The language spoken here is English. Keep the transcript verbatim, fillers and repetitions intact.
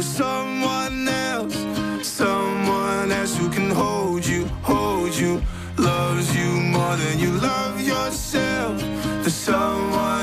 with someone else, someone else who can hold you, hold you, loves you more than you love yourself. There's someone